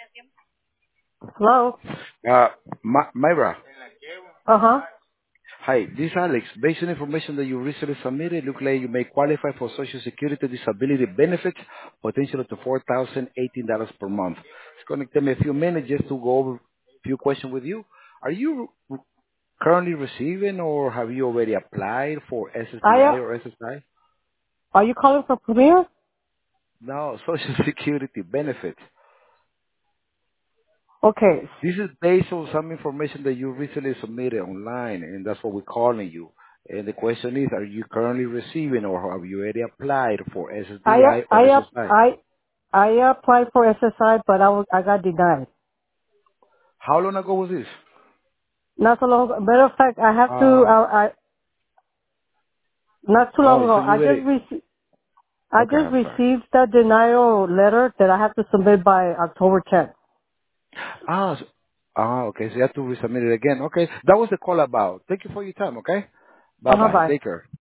Hello? Uh, Myra, Uh-huh. hi, this is Alex. Based on information that you recently submitted, look like you may qualify for Social Security disability benefits, potential up to $4,018 per month. It's going to take me a few minutes just to go over a few questions with you. Are you currently receiving or have you already applied for SSDI or SSI? Are you calling for Premier? No, Social Security benefits. Okay. This is based on some information that you recently submitted online, and that's what we're calling you. And the question is, are you currently receiving or have you already applied for I, SSDI or I, SSI? I, I applied for SSI, but I got denied. How long ago was this? Not so long, matter of fact, I have to, Uh, not too long oh, ago, so you already, I okay, just I'm sorry. received the denial letter that I have to submit by October 10th. Ah, so, okay, so you have to resubmit it again. Okay, that was the call about. Thank you for your time, okay? Uh-huh, Bye-bye. bye. Take care.